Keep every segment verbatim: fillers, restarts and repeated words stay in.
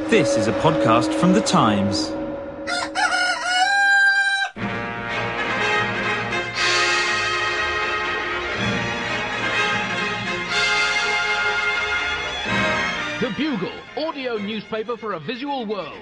This is a podcast from The Times. The Bugle, audio newspaper for a visual world.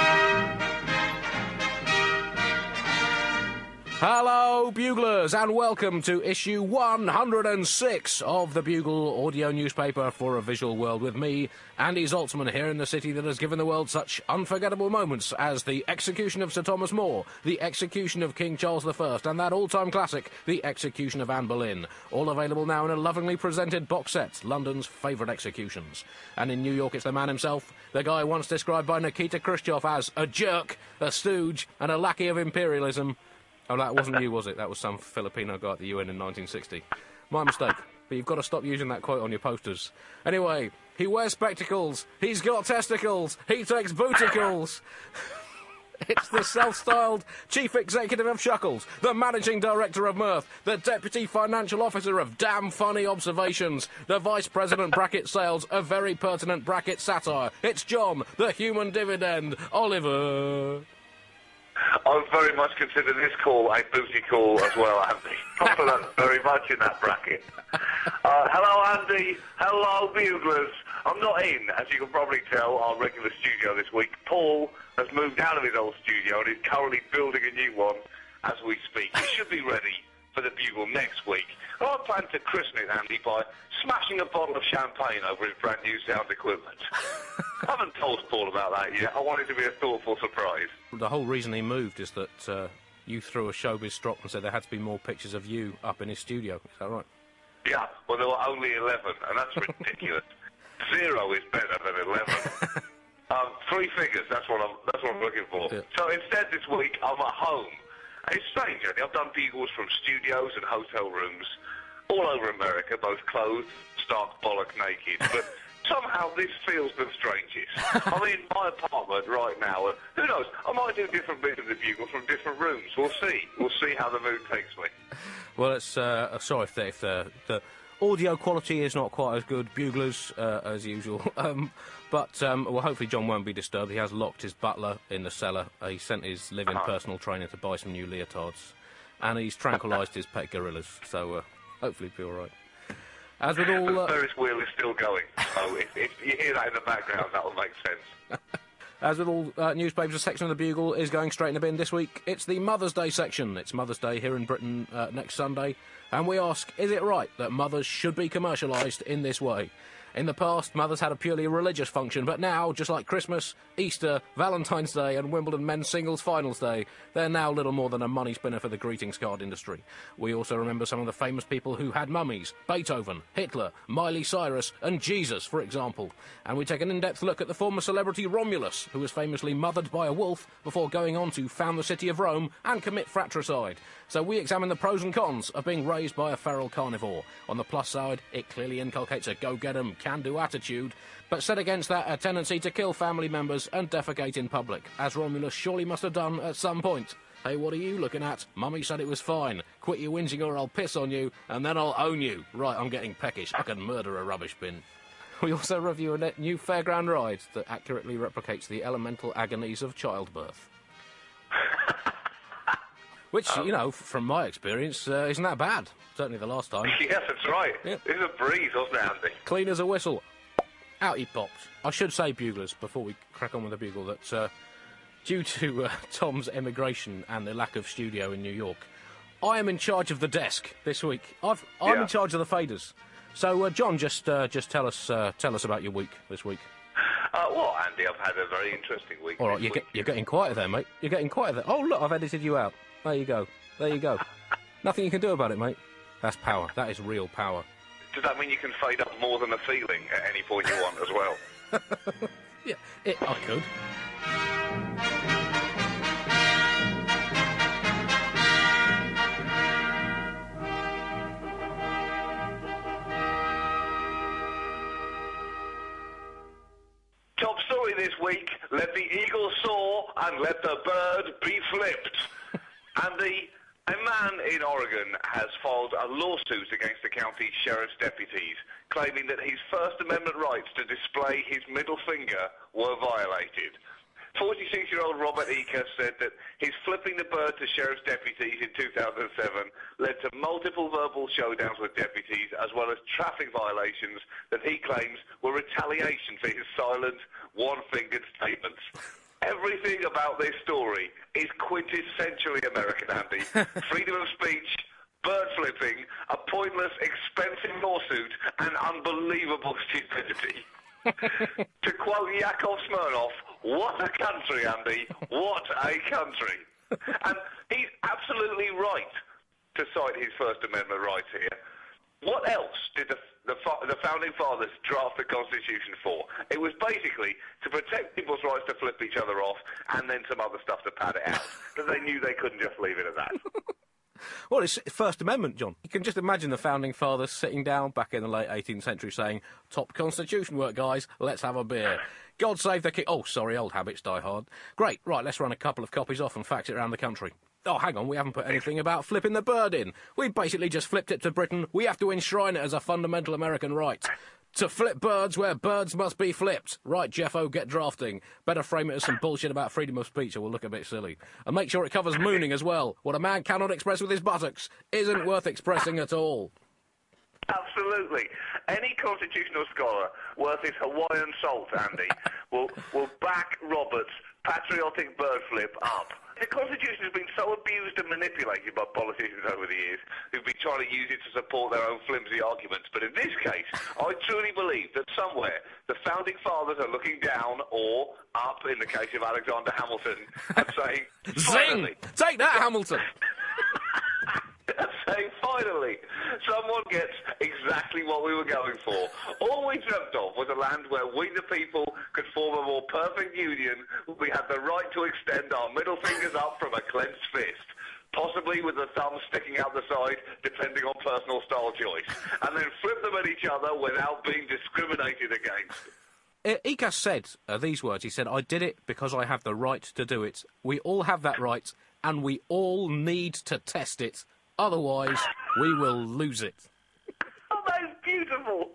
Hello, Buglers, and welcome to issue one hundred six of the Bugle, audio newspaper for a visual world, with me, Andy Zaltzman, here in the city that has given the world such unforgettable moments as the execution of Sir Thomas More, the execution of King Charles the First, and that all-time classic, the execution of Anne Boleyn. All available now in a lovingly presented box set, London's favourite executions. And in New York, it's the man himself, the guy once described by Nikita Khrushchev as a jerk, a stooge, and a lackey of imperialism. Oh, that wasn't you, was it? That was some Filipino guy at the U N in nineteen sixty. My mistake. But you've got to stop using that quote on your posters. Anyway, he wears spectacles. He's got testicles. He takes booticles. It's the self-styled chief executive of Shuckles, the managing director of Mirth, the deputy financial officer of Damn Funny Observations, the vice president bracket sales of Very Pertinent bracket Satire. It's John, the human dividend, Oliver. I very much consider this call a booty call as well, Andy. I put that very much in that bracket. Uh, hello, Andy. Hello, Buglers. I'm not in, as you can probably tell, our regular studio this week. Paul has moved out of his old studio and is currently building a new one as we speak. He should be ready for the Bugle next week. I plan to christen it, Andy, by smashing a bottle of champagne over his brand new sound equipment. I haven't told Paul about that yet. I want it to be a thoughtful surprise. The whole reason he moved is that uh, you threw a showbiz strop and said there had to be more pictures of you up in his studio. Is that right? Yeah, well, there were only eleven, and that's ridiculous. Zero is better than eleven. um, three figures, that's what I'm, that's what I'm looking for. Yeah. So instead this week, I'm at home. It's strange, Andy. I've done Bugles from studios and hotel rooms all over America, both clothed, stark bollock naked, but somehow this feels the strangest. I'm in my apartment right now, and who knows, I might do different bits of the Bugle from different rooms. We'll see. We'll see how the mood takes me. Well, it's, uh, sorry if the, if the, the audio quality is not quite as good, Buglers, uh, as usual. Um, but, um, well, hopefully John won't be disturbed. He has locked his butler in the cellar. Uh, he sent his live-in uh-huh. personal trainer to buy some new leotards. And he's tranquilised his pet gorillas, so uh, hopefully he'll be all right. As with all... The uh, Ferris wheel is still going, so if, if you hear that in the background, that'll make sense. As with all uh, newspapers, a section of the Bugle is going straight in the bin this week. It's the Mother's Day section. It's Mother's Day here in Britain uh, next Sunday. And we ask, is it right that mothers should be commercialised in this way? In the past, mothers had a purely religious function, but now, just like Christmas, Easter, Valentine's Day and Wimbledon Men's Singles Finals Day, they're now little more than a money spinner for the greetings card industry. We also remember some of the famous people who had mummies: Beethoven, Hitler, Miley Cyrus and Jesus, for example. And we take an in-depth look at the former celebrity Romulus, who was famously mothered by a wolf before going on to found the city of Rome and commit fratricide. So we examine the pros and cons of being raised by a feral carnivore. On the plus side, it clearly inculcates a go-get-'em, can-do attitude, but set against that a tendency to kill family members and defecate in public, as Romulus surely must have done at some point. Hey, what are you looking at? Mummy said it was fine. Quit your whinging or I'll piss on you, and then I'll own you. Right, I'm getting peckish. I can murder a rubbish bin. We also review a new fairground ride that accurately replicates the elemental agonies of childbirth. Which, um, you know, from my experience, uh, isn't that bad. Certainly the last time. Yes, that's right. Yeah. It was a breeze, wasn't it, Andy? Clean as a whistle. Out he pops. I should say, Buglers, before we crack on with the Bugle, that uh, due to uh, Tom's emigration and the lack of studio in New York, I am in charge of the desk this week. I've, I'm yeah. in charge of the faders. So, uh, John, just uh, just tell us uh, tell us about your week this week. Uh, well, Andy, I've had a very interesting week. All right, you're, get, you're getting quieter there, mate. You're getting quieter there. Oh, look, I've edited you out. There you go. There you go. Nothing you can do about it, mate. That's power. That is real power. Does that mean you can fade up more than a feeling at any point you want as well? Yeah, it, I could. Top story this week: let the eagle soar and let the bird be flipped. Andy, A man in Oregon has filed a lawsuit against the county sheriff's deputies, claiming that his First Amendment rights to display his middle finger were violated. forty-six-year-old Robert Eker said that his flipping the bird to sheriff's deputies in two thousand seven led to multiple verbal showdowns with deputies, as well as traffic violations that he claims were retaliation for his silent, one-fingered statements. Everything about this story is quintessentially American, Andy. Freedom of speech, bird flipping, a pointless, expensive lawsuit, and unbelievable stupidity. To quote Yakov Smirnoff, what a country, Andy. What a country. And he's absolutely right to cite his First Amendment rights here. What else did the, the, the Founding Fathers draft the Constitution for? It was basically to protect people's rights to flip each other off and then some other stuff to pad it out. But they knew they couldn't just leave it at that. Well, it's First Amendment, John. You can just imagine the Founding Fathers sitting down back in the late eighteenth century saying, top Constitution work, guys, let's have a beer. God save the king. Oh, sorry, old habits die hard. Great, right, let's run a couple of copies off and fax it around the country. Oh, hang on, we haven't put anything about flipping the bird in. We basically just flipped it to Britain. We have to enshrine it as a fundamental American right. To flip birds where birds must be flipped. Right, Jeffo, get drafting. Better frame it as some bullshit about freedom of speech or we'll look a bit silly. And make sure it covers mooning as well. What a man cannot express with his buttocks isn't worth expressing at all. Absolutely. Any constitutional scholar worth his Hawaiian salt, Andy, will, will back Robert's patriotic bird flip up. The Constitution has been so abused and manipulated by politicians over the years who've been trying to use it to support their own flimsy arguments. But in this case, I truly believe that somewhere the Founding Fathers are looking down or up, in the case of Alexander Hamilton, and saying, Zing! Take that, Hamilton! and saying, finally, someone gets exactly what we were going for. All we dreamt of was a land where we, the people, could form a more perfect union. We had the right to extend our middle fingers up from a clenched fist, possibly with the thumb sticking out the side, depending on personal style choice, and then flip them at each other without being discriminated against. Eker said uh, these words. He said, I did it because I have the right to do it. We all have that right, and we all need to test it. Otherwise, we will lose it. Oh, that is beautiful.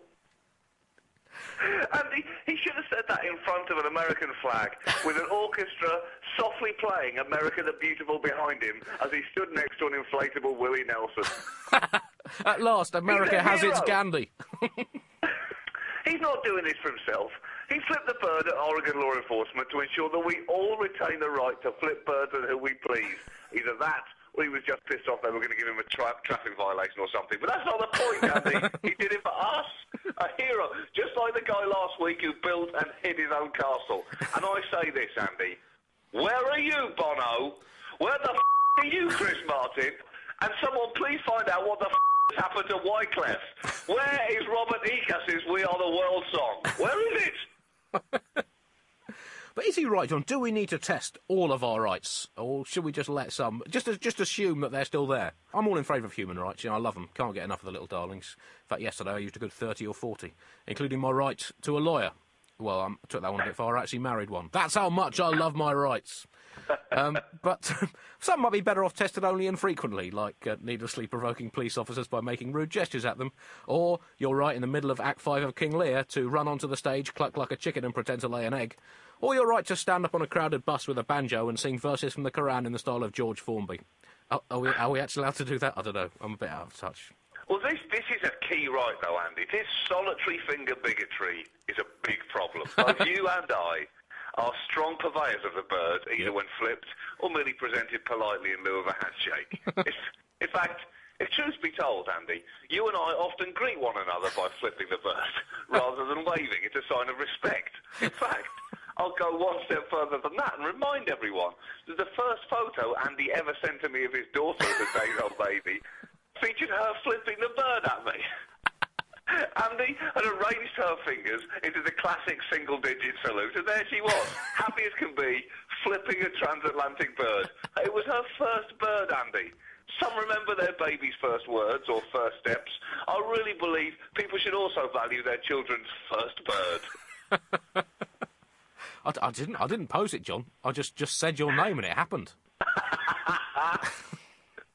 And he, he should have said that in front of an American flag, with an orchestra softly playing America the Beautiful behind him as he stood next to an inflatable Willie Nelson. At last, America has its Gandhi. He's not doing this for himself. He flipped the bird at Oregon law enforcement to ensure that we all retain the right to flip birds at who we please. Either that, or he was just pissed off they were going to give him a tra- traffic violation or something. But that's not the point, Andy. He did it for us. A hero. Just like the guy last week who built and hid his own castle. And I say this, Andy. Where are you, Bono? Where the f*** are you, Chris Martin? And someone please find out what the f*** has happened to Wyclef. Where is Robert Eker's We Are the World song? Where is it? But is he right, John? Do we need to test all of our rights? Or should we just let some... Just just assume that they're still there? I'm all in favour of human rights. You know, I love them. Can't get enough of the little darlings. In fact, yesterday I used a good thirty or forty, including my right to a lawyer. Well, um, I took that one a bit far. I actually married one. That's how much I love my rights. Um, but some might be better off tested only infrequently, like uh, needlessly provoking police officers by making rude gestures at them. Or you're right in the middle of Act five of King Lear to run onto the stage, cluck like a chicken and pretend to lay an egg. Or you're right to stand up on a crowded bus with a banjo and sing verses from the Koran in the style of George Formby. Are, are, we, are we actually allowed to do that? I don't know. I'm a bit out of touch. Well, this this is a key right, though, Andy. This solitary finger bigotry is a big problem. Both you and I are strong purveyors of the bird, either Yep. when flipped or merely presented politely in lieu of a handshake. if, in fact, if truth be told, Andy, you and I often greet one another by flipping the bird, rather than waving. It's a sign of respect. In fact, I'll go one step further than that and remind everyone that the first photo Andy ever sent to me of his daughter as a days-old baby featured her flipping the bird at me. Andy had arranged her fingers into the classic single-digit salute, and there she was, happy as can be, flipping a transatlantic bird. It was her first bird, Andy. Some remember their baby's first words or first steps. I really believe people should also value their children's first bird. I, I didn't. I didn't pose it, John. I just, just said your name and it happened.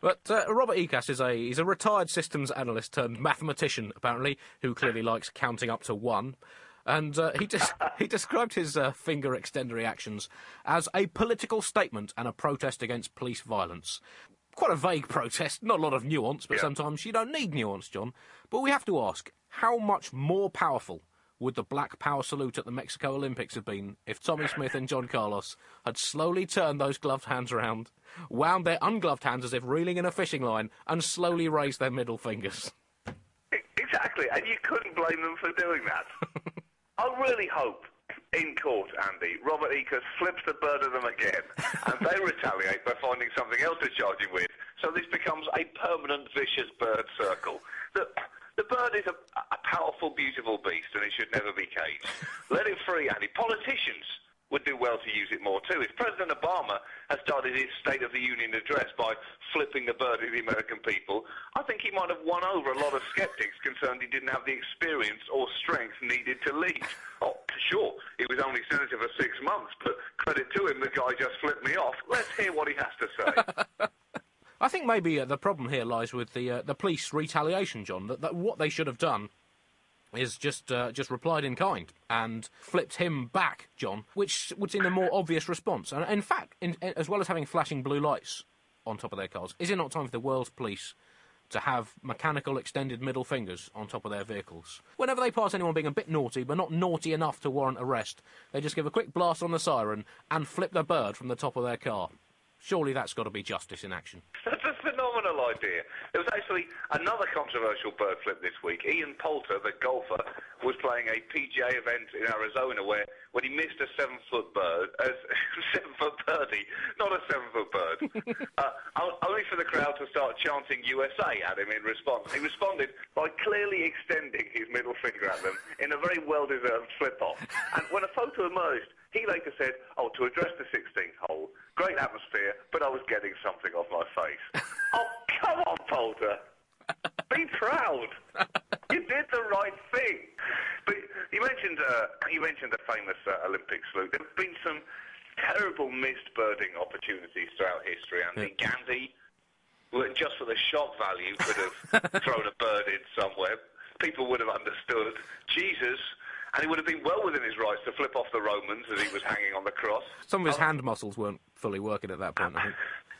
But uh, Robert Ecas is a he's a retired systems analyst turned mathematician, apparently, who clearly likes counting up to one. And uh, he des- he described his uh, finger extender reactions as a political statement and a protest against police violence. Quite a vague protest, not a lot of nuance, but Yeah. sometimes you don't need nuance, John. But we have to ask, how much more powerful would the Black Power salute at the Mexico Olympics have been if Tommy Smith and John Carlos had slowly turned those gloved hands around, wound their ungloved hands as if reeling in a fishing line, and slowly raised their middle fingers? Exactly, and you couldn't blame them for doing that. I really hope, in court, Andy, Robert Ecas flips the bird at them again, and they retaliate by finding something else to charge him with, so this becomes a permanent vicious bird circle. The, the bird is a, a powerful, beautiful beast, and it should never be caged. Let it free, Andy. Politicians would do well to use it more too. If President Obama has started his State of the Union address by flipping the bird at the American people, I think he might have won over a lot of skeptics concerned he didn't have the experience or strength needed to lead. Oh, sure, he was only senator for six months, but credit to him, the guy just flipped me off. Let's hear what he has to say. I think maybe uh, the problem here lies with the uh, the police retaliation, John. That, that what they should have done is just uh, just replied in kind and flipped him back, John, which would seem a more obvious response. And in fact, in, in, as well as having flashing blue lights on top of their cars, is it not time for the world's police to have mechanical extended middle fingers on top of their vehicles? Whenever they pass anyone being a bit naughty, but not naughty enough to warrant arrest, they just give a quick blast on the siren and flip the bird from the top of their car. Surely that's got to be justice in action. That's a phenomenal idea. There was actually another controversial bird flip this week. Ian Poulter, the golfer, was playing a P G A event in Arizona where when he missed a seven-foot bird, a seven-foot birdie, not a seven-foot bird, uh, only for the crowd to start chanting U S A at him in response. He responded by clearly extending his middle finger at them in a very well-deserved flip-off. And when a photo emerged, he later said, oh, to address the sixteenth hole, great atmosphere, but I was getting something off my face. Oh, come on, Poulter. Be proud. You did the right thing. But you mentioned uh, you mentioned the famous uh, Olympic salute. There have been some terrible missed birding opportunities throughout history. Andy Yeah. Gandhi, well, just for the shock value, could have thrown a bird in somewhere. People would have understood. Jesus... And he would have been well within his rights to flip off the Romans as he was hanging on the cross. Some of his Um, hand muscles weren't fully working at that point, I think.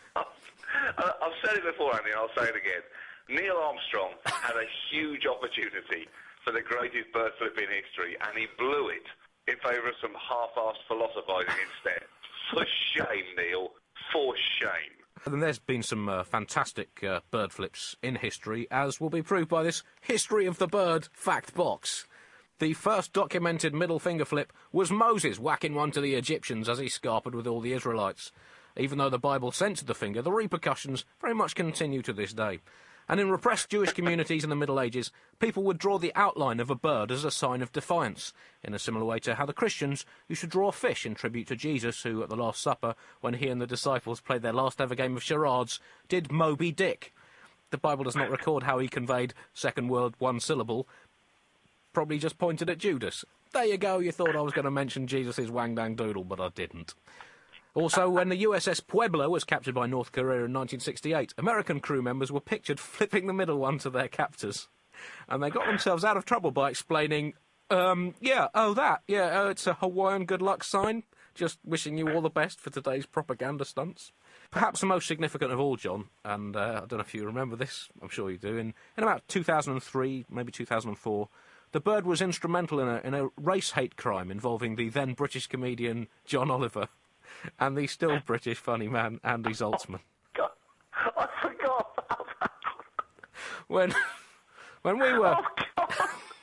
Uh, I've said it before, Andy, and I'll say it again. Neil Armstrong had a huge opportunity for the greatest bird flip in history, and he blew it in favour of some half-assed philosophising instead. For shame, Neil. For shame. And there's been some uh, fantastic uh, bird flips in history, as will be proved by this History of the Bird fact box. The first documented middle finger flip was Moses whacking one to the Egyptians as he scarpered with all the Israelites. Even though the Bible censored the finger, the repercussions very much continue to this day. And in repressed Jewish communities in the Middle Ages, people would draw the outline of a bird as a sign of defiance, in a similar way to how the Christians used to draw a fish in tribute to Jesus, who at the Last Supper, when he and the disciples played their last ever game of charades, did Moby Dick. The Bible does not record how he conveyed second word one syllable, probably just pointed at Judas. There you go, you thought I was going to mention Jesus' Wang Dang Doodle, but I didn't. Also, when the U S S Pueblo was captured by North Korea in nineteen sixty-eight, American crew members were pictured flipping the middle one to their captors. And they got themselves out of trouble by explaining, um, yeah, oh, that, yeah, oh, it's a Hawaiian good luck sign. Just wishing you all the best for today's propaganda stunts. Perhaps the most significant of all, John, and uh, I don't know if you remember this, I'm sure you do, in, in about two thousand three, maybe two thousand four, the bird was instrumental in a, in a race hate crime involving the then British comedian John Oliver and the still British funny man Andy Zaltzman. God, I forgot about that. When, when we were Oh, God.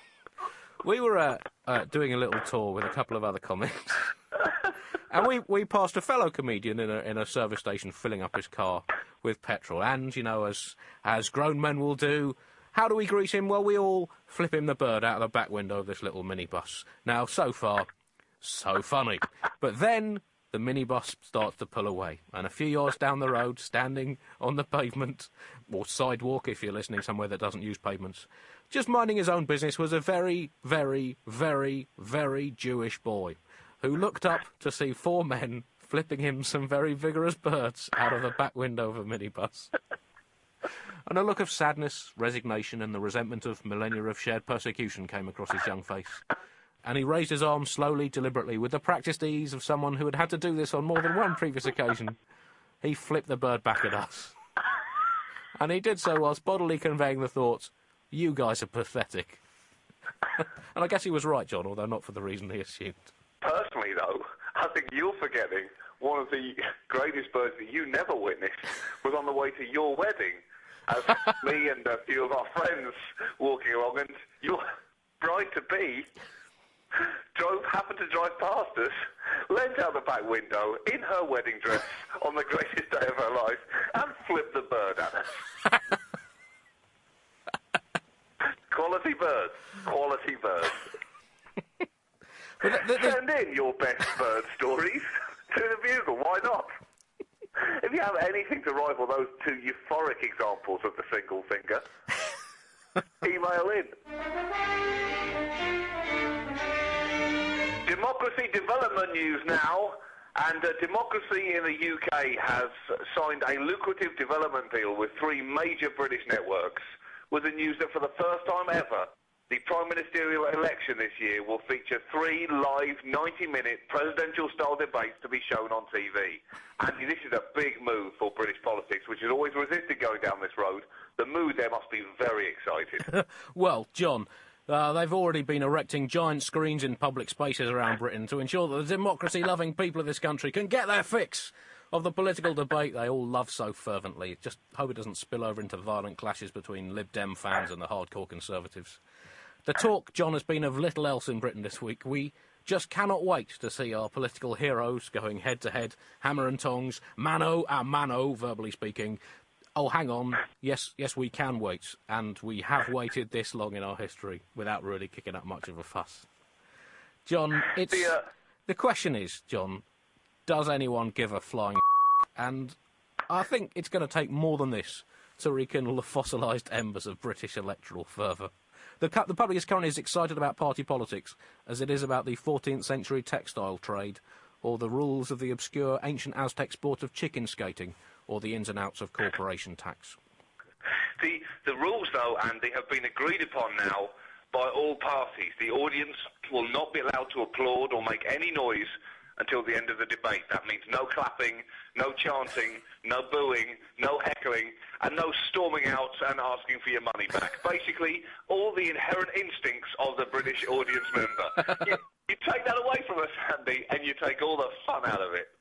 we were uh, uh, doing a little tour with a couple of other comics, and we, we passed a fellow comedian in a in a service station filling up his car with petrol, and you know, as as grown men will do. How do we greet him? Well, we all flip him the bird out of the back window of this little minibus. Now, so far, so funny. But then the minibus starts to pull away, and a few yards down the road, standing on the pavement, or sidewalk if you're listening somewhere that doesn't use pavements, just minding his own business, was a very, very, very, very Jewish boy who looked up to see four men flipping him some very vigorous birds out of the back window of a minibus. And a look of sadness, resignation, and the resentment of millennia of shared persecution came across his young face. And he raised his arm slowly, deliberately, with the practised ease of someone who had had to do this on more than one previous occasion. He flipped the bird back at us. And he did so whilst bodily conveying the thoughts, "You guys are pathetic." And I guess he was right, John, although not for the reason he assumed. Personally, though, I think you're forgetting one of the greatest birds that you never witnessed was on the way to your wedding. As me and a few of our friends walking along, and your bride-to-be drove, happened to drive past us, leant out the back window in her wedding dress on the greatest day of her life, and flipped the bird at us. Quality birds. Quality birds. But the, the, Send in your best bird stories to the Bugle. Why not? If you have anything to rival those two euphoric examples of the single finger, email in. Democracy development news now, and uh, Democracy in the U K has signed a lucrative development deal with three major British networks, with the news that for the first time ever, the Prime Ministerial election this year will feature three live ninety-minute presidential-style debates to be shown on T V. And this is a big move for British politics, which has always resisted going down this road. The mood there must be very excited. Well, John, uh, they've already been erecting giant screens in public spaces around Britain to ensure that the democracy-loving people of this country can get their fix of the political debate they all love so fervently. Just hope it doesn't spill over into violent clashes between Lib Dem fans and the hardcore Conservatives. The talk, John, has been of little else in Britain this week. We just cannot wait to see our political heroes going head-to-head, hammer and tongs, mano a mano, verbally speaking. Oh, hang on. Yes, yes, we can wait. And we have waited this long in our history without really kicking up much of a fuss. John, it's... The, uh... the question is, John, does anyone give a flying And I think it's going to take more than this to rekindle the fossilised embers of British electoral fervour. The, the public is currently as excited about party politics as it is about the fourteenth century textile trade, or the rules of the obscure ancient Aztec sport of chicken skating, or the ins and outs of corporation tax. The, the rules, though, Andy, have been agreed upon now by all parties. The audience will not be allowed to applaud or make any noise until the end of the debate. That means no clapping, no chanting, no booing, no heckling, and no storming out and asking for your money back. Basically, all the inherent instincts of the British audience member. you, you take that away from us, Andy, and you take all the fun out of it.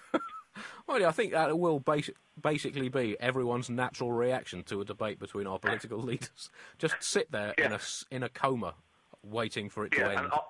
Well, yeah, I think that will basi- basically be everyone's natural reaction to a debate between our political leaders. Just sit there yeah. in a in a coma, waiting for it yeah, to end. And, uh,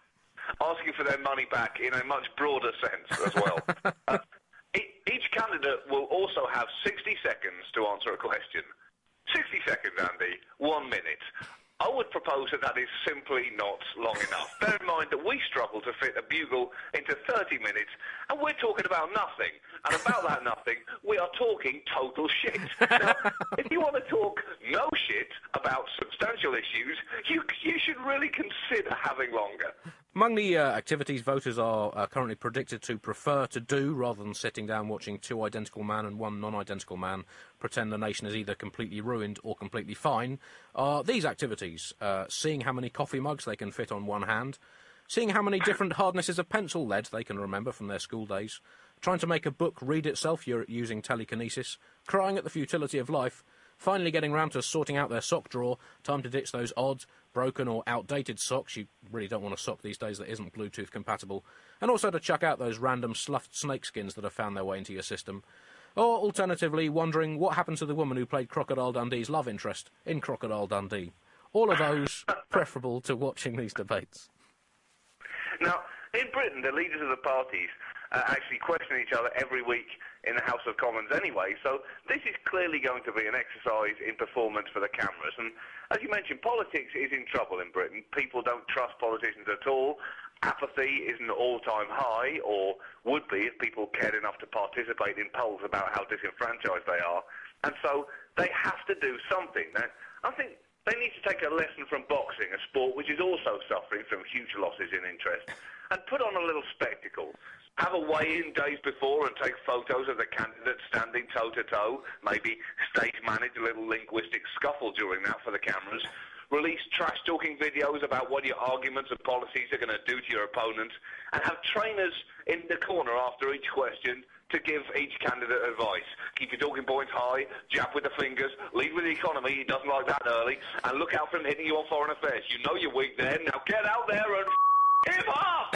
asking for their money back in a much broader sense as well. uh, e- each candidate will also have sixty seconds to answer a question. sixty seconds, Andy. One minute. I would propose that that is simply not long enough. Bear in mind that we struggle to fit a bugle into thirty minutes, and we're talking about nothing. And about that nothing, we are talking total shit. Now, if you want to talk no shit about substantial issues, you, you should really consider having longer. Among the uh, activities voters are uh, currently predicted to prefer to do, rather than sitting down watching two identical man and one non-identical man pretend the nation is either completely ruined or completely fine, are these activities. Uh, seeing how many coffee mugs they can fit on one hand, seeing how many different hardnesses of pencil lead they can remember from their school days, trying to make a book read itself using telekinesis, crying at the futility of life, finally getting round to sorting out their sock drawer, time to ditch those odd, broken or outdated socks. You really don't want a sock these days that isn't Bluetooth compatible, and also to chuck out those random sloughed snakeskins that have found their way into your system. Or, alternatively, wondering what happened to the woman who played Crocodile Dundee's love interest in Crocodile Dundee. All of those preferable to watching these debates. Now, in Britain, the leaders of the parties uh, actually question each other every week in the House of Commons anyway, so this is clearly going to be an exercise in performance for the cameras. And as you mentioned, politics is in trouble in Britain. People don't trust politicians at all. Apathy is an all-time high, or would be if people cared enough to participate in polls about how disenfranchised they are. And so they have to do something. Now, I think they need to take a lesson from boxing, a sport which is also suffering from huge losses in interest, and put on a little spectacle. have a weigh-in days before and take photos of the candidates standing toe-to-toe, maybe stage-manage a little linguistic scuffle during that for the cameras, release trash-talking videos about what your arguments and policies are going to do to your opponent, and have trainers in the corner after each question to give each candidate advice. Keep your talking points high, jab with the fingers, lead with the economy, he doesn't like that early, and look out for him hitting you on foreign affairs. You know you're weak there, now get out there and f*** him up!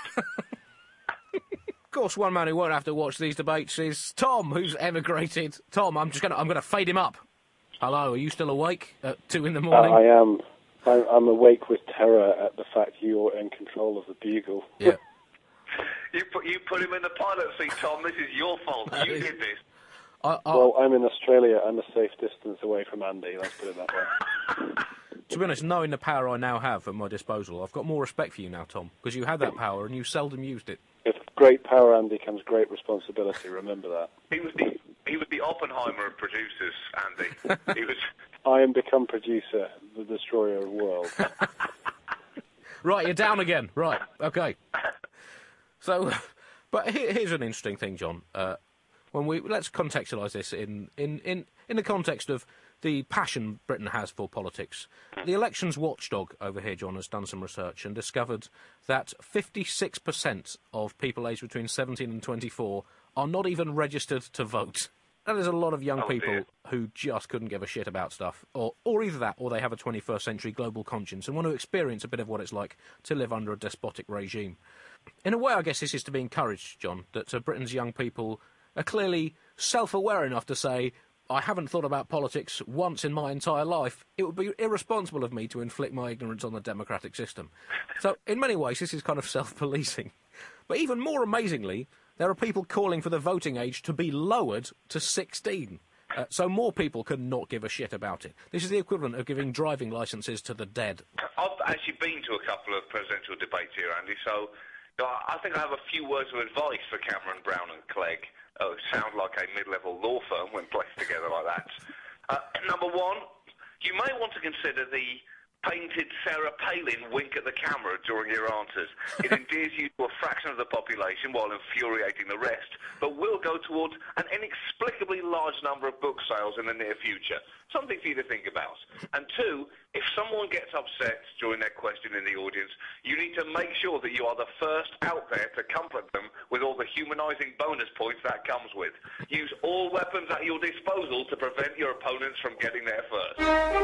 Of course, one man who won't have to watch these debates is Tom, who's emigrated. Tom, I'm just going to I'm going to fade him up. Hello, are you still awake at two in the morning? Uh, I am. I'm, I'm awake with terror at the fact you're in control of the Bugle. Yeah. You put you put him in the pilot seat, Tom. This is your fault. You did this. I, I, Well, I'm in Australia. I'm a safe distance away from Andy. Let's put it that way. to be honest, knowing the power I now have at my disposal, I've got more respect for you now, Tom, because you had that power and you seldom used it. With great power, Andy, comes great responsibility. Remember that. He was the he was the Oppenheimer of producers, Andy. He was. I am become producer, the destroyer of worlds. Right, you're down again. Right, okay. So, but here, here's an interesting thing, John. Uh, when we let's contextualise this in, in, in, in the context of the passion Britain has for politics. The elections watchdog over here, John, has done some research and discovered that fifty-six percent of people aged between seventeen and twenty-four are not even registered to vote. That is a lot of young Oh, people dear. who just couldn't give a shit about stuff, or, or either that, or they have a twenty-first century global conscience and want to experience a bit of what it's like to live under a despotic regime. In a way, I guess this is to be encouraged, John, that uh, Britain's young people are clearly self-aware enough to say, I haven't thought about politics once in my entire life. It would be irresponsible of me to inflict my ignorance on the democratic system. So, in many ways, this is kind of self-policing. But even more amazingly, there are people calling for the voting age to be lowered to sixteen. Uh, so more people can not give a shit about it. This is the equivalent of giving driving licences to the dead. I've actually been to a couple of presidential debates here, Andy, so you know, I think I have a few words of advice for Cameron, Brown and Clegg. Oh, sound like a mid-level law firm when placed together like that. Uh, number one, you may want to consider the painted Sarah Palin wink at the camera during your answers. It endears you to a fraction of the population while infuriating the rest, but will go towards an inexplicably large number of book sales in the near future. Something for you to think about. And two, if someone gets upset during their question in the audience, you need to make sure that you are the first out there to comfort them with all the humanising bonus points that comes with. Use all weapons at your disposal to prevent your opponents from getting there first.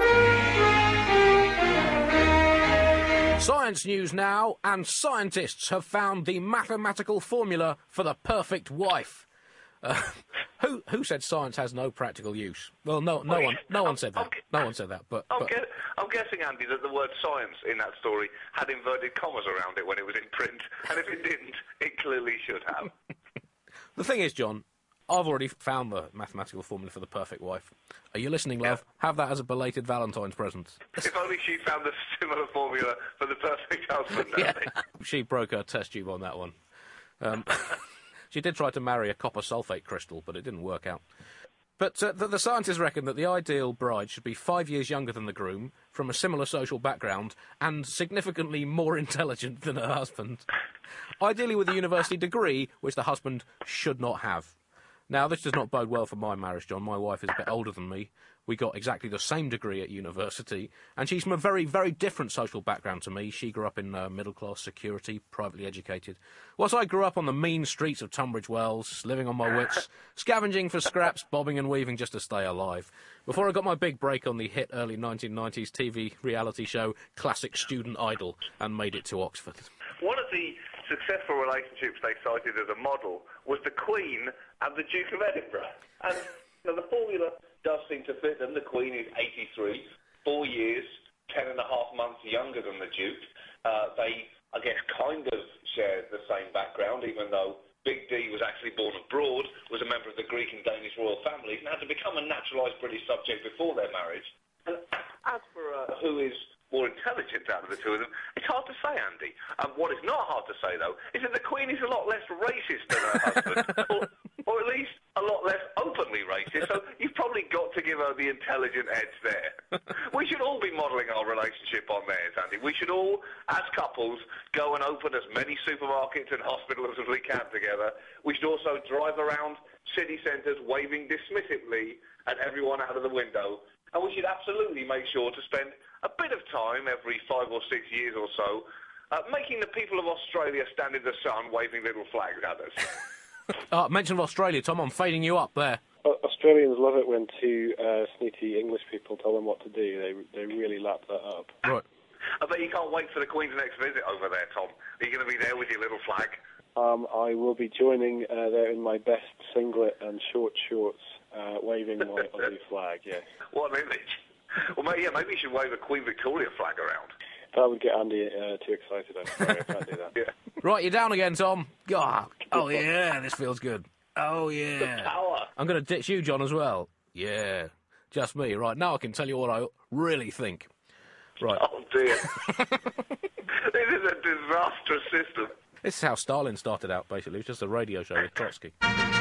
Science news now, and scientists have found the mathematical formula for the perfect wife. Uh, who who said science has no practical use? Well, no, no one, no one said that. No one said that. But, I'm, but guess, I'm guessing, Andy, that the word science in that story had inverted commas around it when it was in print, and if it didn't, it clearly should have. the thing is, John, I've already found the mathematical formula for the perfect wife. Are you listening, love? Yeah. Have that as a belated Valentine's present. If only she found a similar formula for the perfect husband, yeah. She broke her test tube on that one. Um, she did try to marry a copper sulfate crystal, but it didn't work out. But uh, the, the scientists reckon that the ideal bride should be five years younger than the groom, from a similar social background, and significantly more intelligent than her husband. Ideally with a university degree, which the husband should not have. Now, this does not bode well for my marriage, John. My wife is a bit older than me. We got exactly the same degree at university, and she's from a very, very different social background to me. She grew up in uh, middle-class security, privately educated, whilst I grew up on the mean streets of Tunbridge Wells, living on my wits, scavenging for scraps, bobbing and weaving just to stay alive. Before I got my big break on the hit early nineteen nineties T V reality show Classic Student Idol and made it to Oxford. One of the successful relationships they cited as a model was the Queen and the Duke of Edinburgh. And you know, the formula does seem to fit them. The Queen is eighty-three, four years, ten and a half months younger than the Duke. Uh, they, I guess, kind of share the same background, even though Big D was actually born abroad, was a member of the Greek and Danish royal families, and had to become a naturalised British subject before their marriage. And as for uh, who is more intelligent out of the two of them, it's hard to say, Andy. Um, what is not hard to say, though, is that the Queen is a lot less racist than her husband, or, or at least a lot less openly racist, so you've probably got to give give her the intelligent edge there. We should all be modelling our relationship on theirs, Andy. We should all, as couples, go and open as many supermarkets and hospitals as we can together. We should also drive around city centres waving dismissively at everyone out of the window. And we should absolutely make sure to spend a bit of time every five or six years or so uh, making the people of Australia stand in the sun waving little flags at us. Uh, mention of Australia, Tom, I'm fading you up there. Uh, Australians love it when two uh, snooty English people tell them what to do. They they really lap that up. Right. I bet you can't wait for the Queen's next visit over there, Tom. Are you going to be there with your little flag? Um, I will be joining uh, there in my best singlet and short shorts, uh, waving my Aussie flag, yes. What an image. Well, maybe, yeah, maybe you should wave a Queen Victoria flag around. That would get Andy uh, too excited. I'm sorry, I can't do that. Yeah. Right, you're down again, Tom. God. Oh, yeah, this feels good. Oh, yeah. Power. I'm going to ditch you, John, as well. Yeah, just me. Right, now I can tell you what I really think. Right. Oh, dear. This is a disastrous system. This is how Stalin started out, basically. It was just a radio show with Trotsky.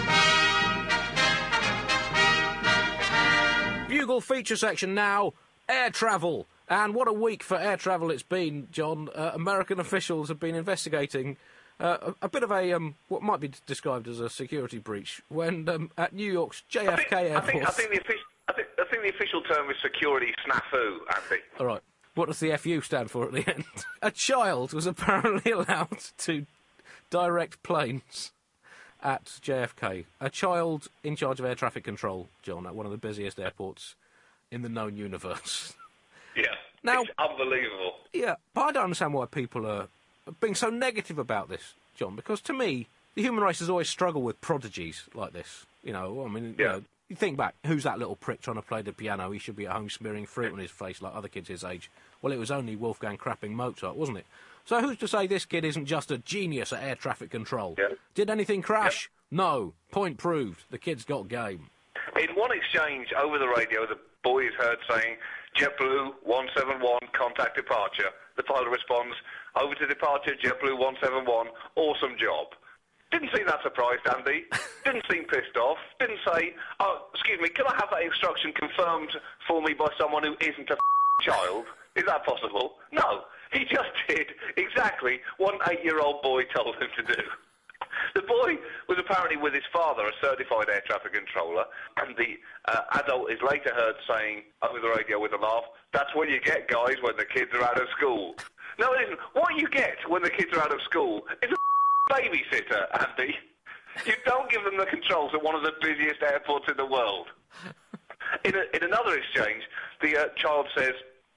Bugle feature section now. Air travel. And what a week for air travel it's been, John. Uh, American officials have been investigating uh, a, a bit of a, um, what might be described as a security breach, when um, at New York's J F K I think, airport... I think, I think, the offic- I, think, I think the official term is security snafu, Andy. All right. What does the F U stand for at the end? A child was apparently allowed to direct planes at J F K. A child in charge of air traffic control, John, at one of the busiest airports in the known universe. Yeah, Now- it's unbelievable. Yeah, but I don't understand why people are being so negative about this, John, because to me, the human race has always struggled with prodigies like this. You know, I mean, you Yeah. know, you think back, who's that little prick trying to play the piano? He should be at home smearing fruit on his face like other kids his age. Well, it was only Wolfgang crapping Mozart, wasn't it? So who's to say this kid isn't just a genius at air traffic control? Yeah. Did anything crash? No. Point proved. The kid's got game. In one exchange over the radio, the boy is heard saying, JetBlue one seven one, contact departure. The pilot responds, over to departure, JetBlue one seven one, awesome job. Didn't seem that surprised, Andy. Didn't seem pissed off. Didn't say, oh, excuse me, can I have that instruction confirmed for me by someone who isn't a child? Is that possible? No. He just did exactly what an eight-year-old boy told him to do. The boy was apparently with his father, a certified air traffic controller, and the uh, adult is later heard saying over the radio with a laugh, that's what you get, guys, when the kids are out of school. No, it isn't. What you get when the kids are out of school is a babysitter, Andy. You don't give them the controls at one of the busiest airports in the world. In, a, in another exchange, the uh, child says,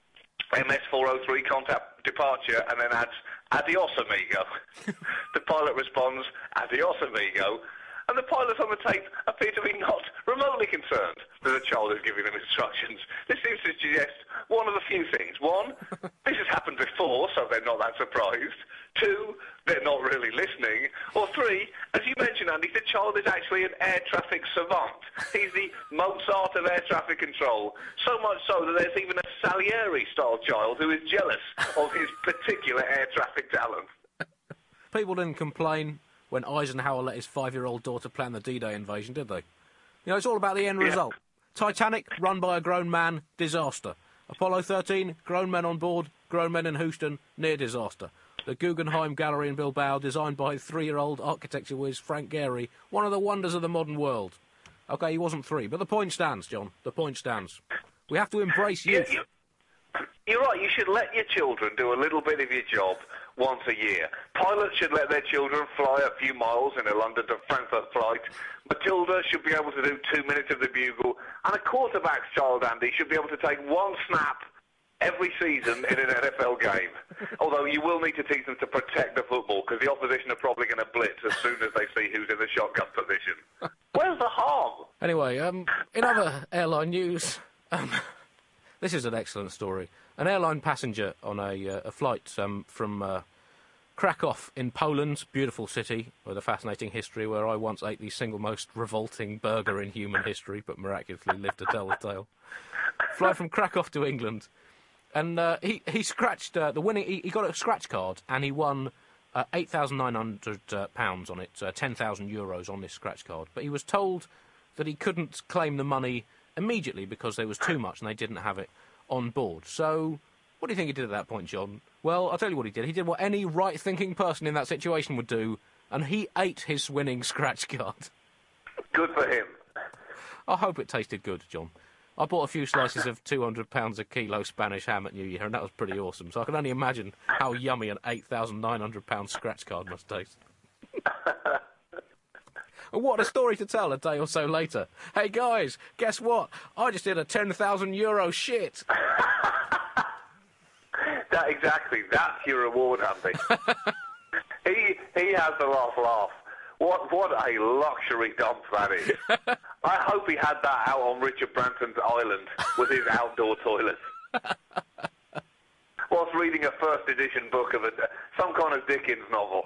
M S four oh three, contact departure, and then adds, adios, amigo. The pilot responds, adios, amigo. And the pilots on the tape appear to be not remotely concerned that the child is giving them instructions. This seems to suggest one of a few things. One, this has happened before, so they're not that surprised. Two, they're not really listening. Or three, as you mentioned, Andy, the child is actually an air traffic savant. He's the Mozart of air traffic control. So much so that there's even a Salieri-style child who is jealous of his particular air traffic talent. People didn't complain when Eisenhower let his five-year-old daughter plan the D-Day invasion, did they? You know, it's all about the end Yeah. result. Titanic, run by a grown man, disaster. Apollo thirteen, grown men on board, grown men in Houston, near disaster. The Guggenheim Gallery in Bilbao, designed by three-year-old architecture whiz Frank Gehry, one of the wonders of the modern world. OK, he wasn't three, but the point stands, John. The point stands. We have to embrace You- youth. you- You're right, you should let your children do a little bit of your job once a year. Pilots should let their children fly a few miles in a London to Frankfurt flight. Matilda should be able to do two minutes of the bugle. And a quarterback's child, Andy, should be able to take one snap every season in an N F L game. Although you will need to teach them to protect the football, because the opposition are probably going to blitz as soon as they see who's in the shotgun position. Where's the harm? Anyway, um, in other airline news, um, this is an excellent story. An airline passenger on a, uh, a flight um, from uh, Krakow in Poland, beautiful city with a fascinating history, where I once ate the single most revolting burger in human history, but miraculously lived to tell the tale. Fly from Krakow to England, and uh, he he scratched uh, the winning. He, he got a scratch card, and he won uh, eight thousand nine hundred uh, pounds on it, uh, ten thousand euros on this scratch card. But he was told that he couldn't claim the money immediately because there was too much and they didn't have it on board. So, what do you think he did at that point, John? Well, I'll tell you what he did. He did what any right-thinking person in that situation would do, and he ate his winning scratch card. Good for him. I hope it tasted good, John. I bought a few slices of two hundred pounds a kilo Spanish ham at New Year, and that was pretty awesome. So I can only imagine how yummy an eight thousand nine hundred pound scratch card must taste. And what a story to tell a day or so later. Hey, guys, guess what? I just did a ten thousand euro shit. That exactly. That's your reward, Andy. he he has the last laugh. What what a luxury dump that is. I hope he had that out on Richard Branson's island with his outdoor toilet. Whilst reading a first edition book of a, some kind of Dickens novel.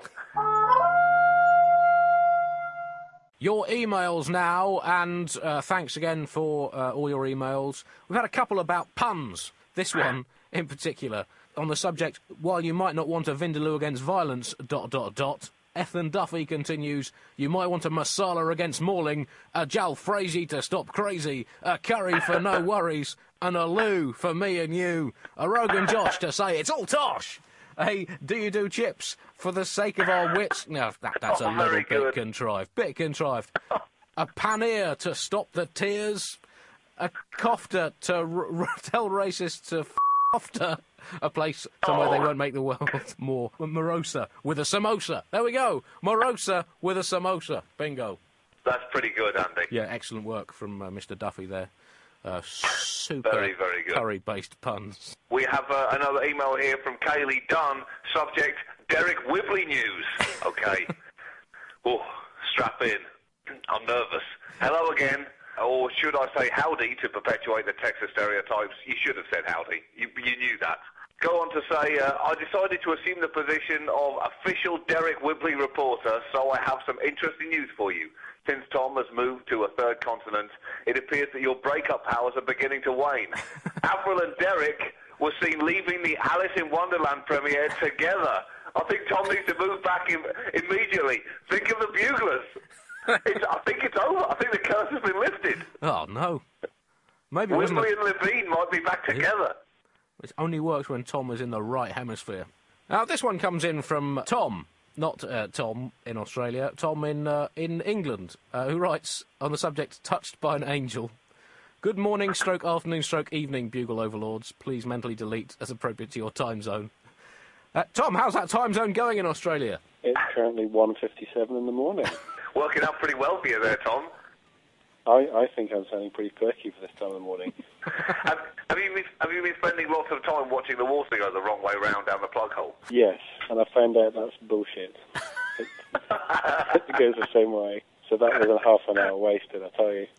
Your emails now, and uh, thanks again for uh, all your emails. We've had a couple about puns. This one in particular. On the subject, while you might not want a Vindaloo against violence, dot, dot, dot, Ethan Duffy continues, you might want a masala against mauling, a jalfrezi to stop crazy, a curry for no worries, and a loo for me and you, a Rogan Josh to say it's all tosh. Hey, do you do chips for the sake of our wits? No, that, that's Oh, a little very bit good. contrived. Bit contrived. A paneer to stop the tears, a kofta to r- r- tell racists to f after a place somewhere they won't make the world more morosa with a samosa. There we go. Morosa with a samosa. Bingo. That's pretty good, Andy. Yeah, excellent work from uh, Mister Duffy there. Uh, super Very, very good. curry-based puns. We have uh, another email here from Kaylee Dunn. Subject, Derek Whibley news. Okay. Oh, strap in. I'm nervous. Hello again. Or should I say howdy to perpetuate the Texas stereotypes? You should have said howdy. You, you knew that. Go on to say, uh, I decided to assume the position of official Derek Whibley reporter, so I have some interesting news for you. Since Tom has moved to a third continent, it appears that your breakup powers are beginning to wane. Avril and Derek were seen leaving the Alice in Wonderland premiere together. I think Tom needs to move back im- immediately. Think of the Buglers. It's, I think it's over. I think the curse has been lifted. Oh, no. Maybe it wasn't Whibley a- and Levine might be back together. It only works when Tom is in the right hemisphere. Now, this one comes in from Tom, not uh, Tom in Australia, Tom in uh, in England, uh, who writes on the subject, touched by an angel. Good morning, stroke afternoon, stroke evening, Bugle overlords. Please mentally delete as appropriate to your time zone. Uh, Tom, how's that time zone going in Australia? It's currently one fifty-seven in the morning. Working out pretty well for you there, Tom. I, I think I'm sounding pretty perky for this time of the morning. have, have, you been, have you been spending lots of time watching the water go the wrong way round down the plug hole? Yes, and I found out that's bullshit. It, it goes the same way. So that was a half an hour wasted, I tell you.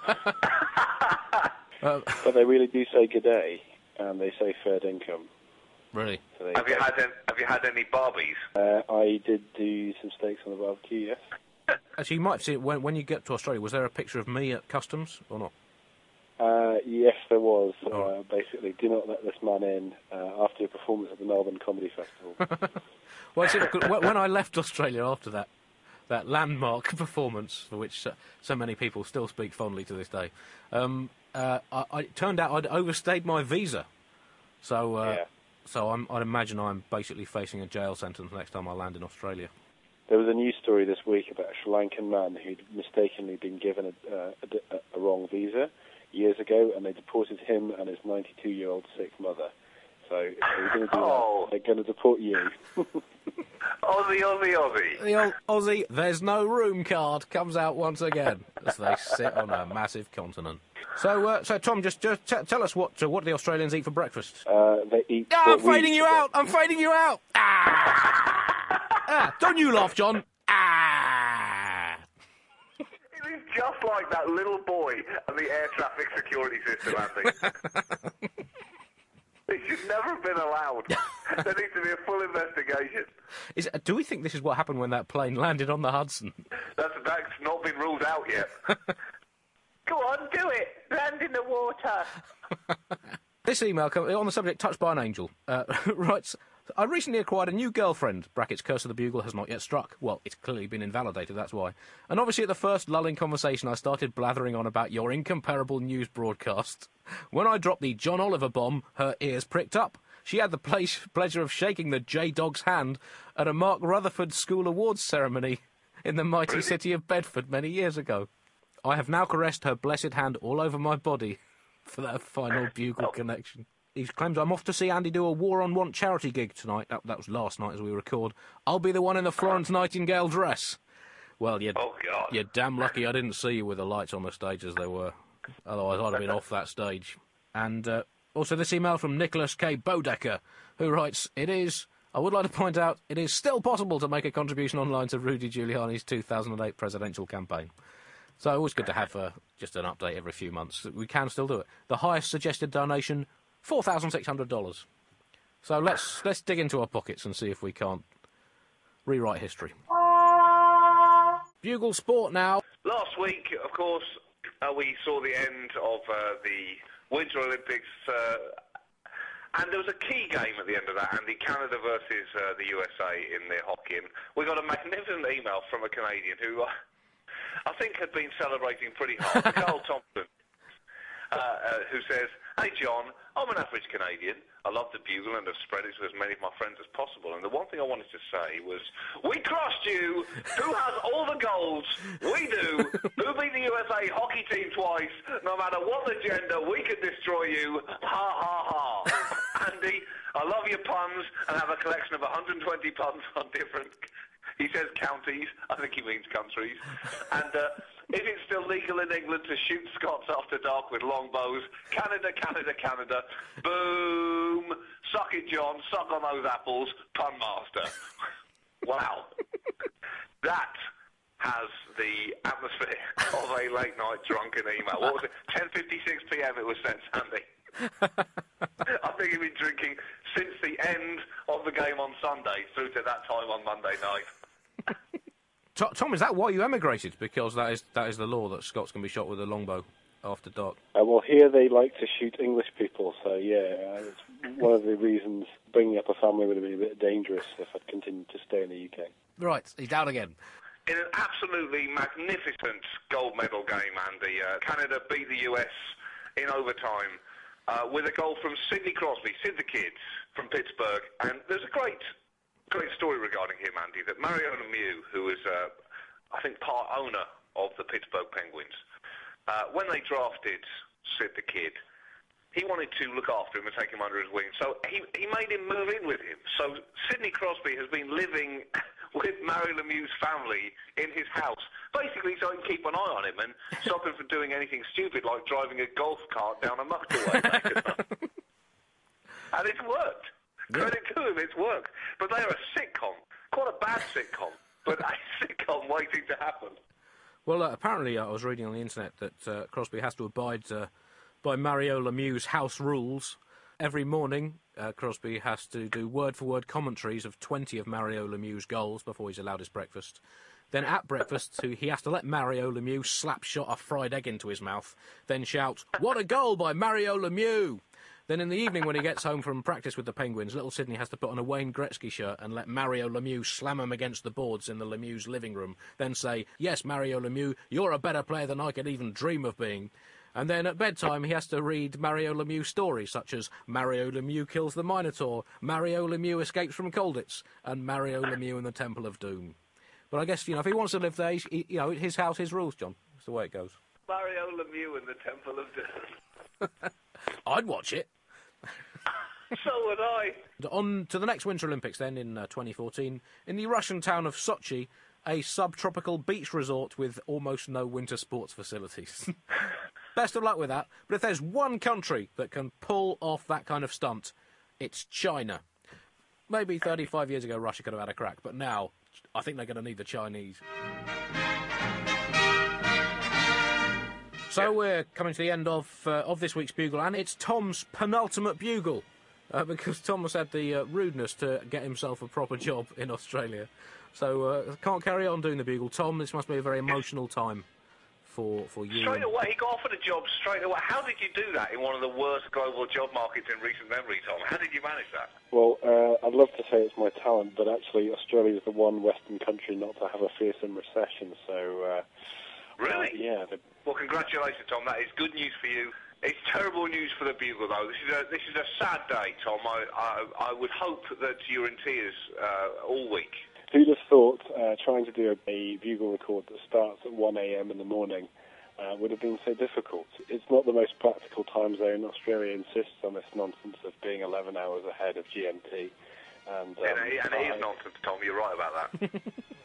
Uh, But they really do say good day, and they say third income. really? So they Have you go. had any, have you had any Barbies? Uh, I did do some steaks on the barbecue, yes. Actually, you might have seen it when, when you get to Australia. Was there a picture of me at customs or not? Uh, yes, there was. Uh, Oh. Basically, do not let this man in uh, after your performance at the Melbourne Comedy Festival. Well, see, look, when when I left Australia after that, that landmark performance, for which so, so many people still speak fondly to this day, um, uh, I, I, it turned out I'd overstayed my visa. So, uh, Yeah. so I'm, I'd imagine I'm basically facing a jail sentence next time I land in Australia. There was a news story this week about a Sri Lankan man who'd mistakenly been given a, uh, a, a wrong visa years ago, and they deported him and his ninety-two-year-old sick mother. So if they're going to do Oh. that, they're going to deport you. Aussie, Aussie, Aussie. The old Aussie, there's no room card comes out once again as they sit on a massive continent. So, uh, so Tom, just, just t- tell us what uh, what do the Australians eat for breakfast? Uh, they eat. Ah, I'm what we fading eat you for out! I'm fading you out! Ah! ah! Don't you laugh, John! Ah! It is just like that little boy and the air traffic security system, Andy. They should never have been allowed. There needs to be a full investigation. Is, uh, do we think this is what happened when that plane landed on the Hudson? That's, that's not been ruled out yet. Go on, do it. Land in the water. This email, com- on the subject, touched by an angel, uh, writes, I recently acquired a new girlfriend. Brackets, curse of the bugle has not yet struck. Well, it's clearly been invalidated, that's why. And obviously at the first lulling conversation I started blathering on about your incomparable news broadcast. When I dropped the John Oliver bomb, her ears pricked up. She had the ple- pleasure of shaking the J-Dog's hand at a Mark Rutherford School Awards ceremony in the mighty Really? city of Bedford many years ago. I have now caressed her blessed hand all over my body for that final bugle Oh. connection. He claims I'm off to see Andy do a War on Want charity gig tonight. That, that was last night as we record. I'll be the one in the Florence Nightingale dress. Well, you're, Oh, God. you're damn lucky I didn't see you with the lights on the stage as they were. Otherwise, I'd have been off that stage. And uh, also this email from Nicholas K. Bodecker, who writes, It is... I would like to point out, it is still possible to make a contribution online to Rudy Giuliani's two thousand eight presidential campaign. So always good to have uh, just an update every few months. We can still do it. The highest suggested donation, four thousand six hundred dollars. So let's let's dig into our pockets and see if we can't rewrite history. Bugle Sport now. Last week, of course, uh, we saw the end of uh, the Winter Olympics, uh, and there was a key game at the end of that, Andy, Canada versus uh, the U S A in the hockey. And we got a magnificent email from a Canadian who uh, I think had been celebrating pretty hard, Carl Thompson, uh, uh, who says, Hey John, I'm an average Canadian. I love the bugle and have spread it to as many of my friends as possible. And the one thing I wanted to say was, we crushed you! Who has all the goals? We do! Who beat the U S A hockey team twice? No matter what the gender, we can destroy you! Ha ha ha! Andy, I love your puns and have a collection of one hundred twenty puns on different... He says counties. I think he means countries. And uh, if it's still legal in England to shoot Scots after dark with longbows, Canada, Canada, Canada, boom! Suck it, John. Suck on those apples. Pun master. Wow. That has the atmosphere of a late-night drunken email. What was it? ten fifty-six p m it was sent, Sandy. I think he'd been drinking since the end of the game on Sunday through to that time on Monday night. Tom, is that why you emigrated? Because that is that is the law that Scots can be shot with a longbow after dark. Uh, well, here they like to shoot English people, so yeah, uh, it's one of the reasons bringing up a family would have been a bit dangerous if I'd continued to stay in the U K. Right, he's down again. In an absolutely magnificent gold medal game, Andy, uh, Canada beat the U S in overtime uh, with a goal from Sidney Crosby, Sid the Kid, from Pittsburgh. And there's a great, great story regarding him, Andy, that Mario Lemieux, who is, uh, I think, part owner of the Pittsburgh Penguins, uh, when they drafted Sid the Kid, he wanted to look after him and take him under his wing. So he, he made him move in with him. So Sidney Crosby has been living with Mario Lemieux's family in his house, basically so he can keep an eye on him and stop him from doing anything stupid like driving a golf cart down a motorway. And it's worked. Credit to him, it's worked. But they are a sitcom, quite a bad sitcom, but a sitcom waiting to happen. Well, uh, apparently uh, I was reading on the internet that uh, Crosby has to abide uh, by Mario Lemieux's house rules. Every morning, uh, Crosby has to do word-for-word commentaries of twenty of Mario Lemieux's goals before he's allowed his breakfast. Then at breakfast, he has to let Mario Lemieux slap shot a fried egg into his mouth, then shout, "What a goal by Mario Lemieux!" Then in the evening when he gets home from practice with the Penguins, little Sidney has to put on a Wayne Gretzky shirt and let Mario Lemieux slam him against the boards in the Lemieux's living room, then say, "Yes, Mario Lemieux, you're a better player than I could even dream of being." And then at bedtime, he has to read Mario Lemieux stories, such as Mario Lemieux kills the Minotaur, Mario Lemieux escapes from Colditz, and Mario Lemieux in the Temple of Doom. But I guess, you know, if he wants to live there, he, you know, his house, his rules, John. That's the way it goes. Mario Lemieux in the Temple of Doom. I'd watch it. So would I. On to the next Winter Olympics, then, in uh, twenty fourteen, in the Russian town of Sochi, a subtropical beach resort with almost no winter sports facilities. Best of luck with that. But if there's one country that can pull off that kind of stunt, it's China. Maybe thirty-five years ago Russia could have had a crack, but now I think they're going to need the Chinese. So we're coming to the end of uh, of this week's Bugle, and it's Tom's penultimate Bugle, uh, because Tom has had the uh, rudeness to get himself a proper job in Australia. So uh, can't carry on doing the Bugle. Tom, this must be a very emotional time for, for you. Straight and- away, he got offered a job straight away. How did you do that in one of the worst global job markets in recent memory, Tom? How did you manage that? Well, uh, I'd love to say it's my talent, but actually Australia is the one Western country not to have a fearsome recession, so... Uh, Really? Uh, yeah. The... Well, congratulations, Tom. That is good news for you. It's terrible news for the Bugle, though. This is a this is a sad day, Tom. I I, I would hope that you're in tears uh, all week. Who'd have thought uh, trying to do a, a Bugle record that starts at one a.m. in the morning uh, would have been so difficult? It's not the most practical time zone. Australia insists on this nonsense of being eleven hours ahead of G M T. And, um, and, it, and it is nonsense, Tom. You're right about that.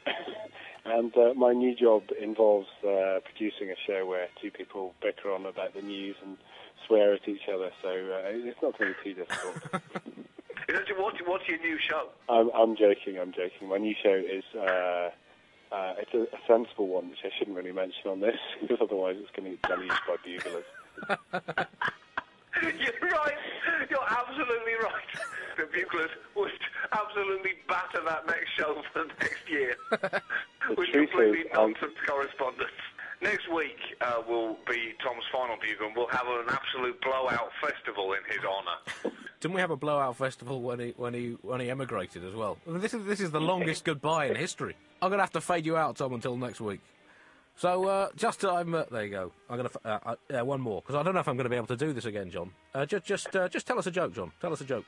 And uh, my new job involves uh, producing a show where two people bicker on about the news and swear at each other, so uh, it's not going to be too difficult. What's, what's your new show? I'm, I'm joking, I'm joking. My new show is, uh, uh, it's a, a sensible one, which I shouldn't really mention on this, because otherwise it's going to get deluged by buglers. You're right. You're absolutely right. The Buglers would absolutely batter that next show for the next year with completely is, nonsense correspondence. Next week uh, will be Tom's final Bugle, and we'll have an absolute blowout festival in his honour. Didn't we have a blowout festival when he when he when he emigrated as well? I mean, this is this is the longest goodbye in history. I'm gonna have to fade you out, Tom, until next week. So uh, just I'm uh, there you go. I'm gonna uh, uh, yeah, one more because I don't know if I'm going to be able to do this again, John. Uh, just just uh, just tell us a joke, John. Tell us a joke.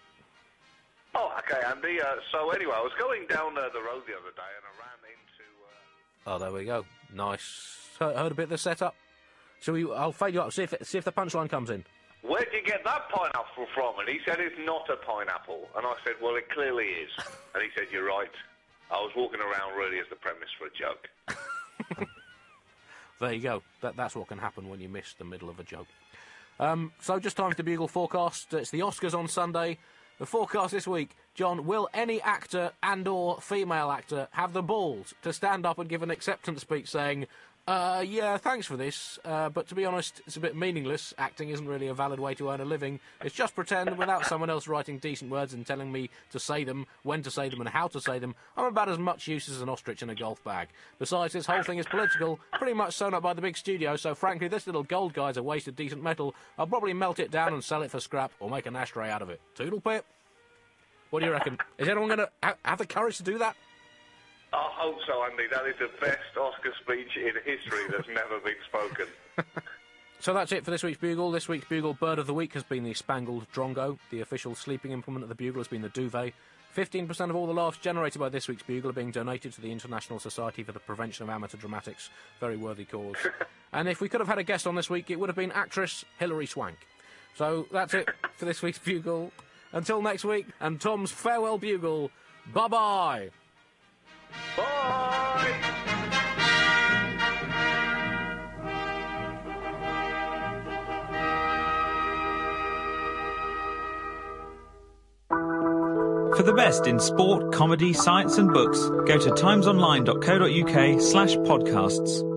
Oh, okay, Andy. Uh, so anyway, I was going down uh, the road the other day, and I ran into. Uh... Oh, there we go. Nice. Heard, heard a bit of the setup. So we, I'll fade you up. See if it, see if the punchline comes in. Where'd you get that pineapple from? And he said it's not a pineapple. And I said, well, it clearly is. And he said, you're right. I was walking around really as the premise for a joke. There you go. That, that's what can happen when you miss the middle of a joke. Um, so just time for the Bugle forecast. It's the Oscars on Sunday. The forecast this week, John, will any actor and or female actor have the balls to stand up and give an acceptance speech saying, uh, yeah, thanks for this, uh, but to be honest, it's a bit meaningless. Acting isn't really a valid way to earn a living. It's just pretend without someone else writing decent words and telling me to say them, when to say them and how to say them. I'm about as much use as an ostrich in a golf bag. Besides, this whole thing is political, pretty much sewn up by the big studio, so frankly, this little gold guy's a waste of decent metal. I'll probably melt it down and sell it for scrap or make an ashtray out of it. Toodle pip. What do you reckon? Is anyone going to ha- have the courage to do that? I hope so, Andy. That is the best Oscar speech in history that's never been spoken. So that's it for this week's Bugle. This week's Bugle Bird of the Week has been the Spangled Drongo. The official sleeping implement of the Bugle has been the duvet. fifteen percent of all the laughs generated by this week's Bugle are being donated to the International Society for the Prevention of Amateur Dramatics. Very worthy cause. And if we could have had a guest on this week, it would have been actress Hilary Swank. So that's it for this week's Bugle. Until next week, and Tom's farewell Bugle, bye-bye! Bye! For the best in sport, comedy, science and books, go to timesonline.co.uk slash podcasts.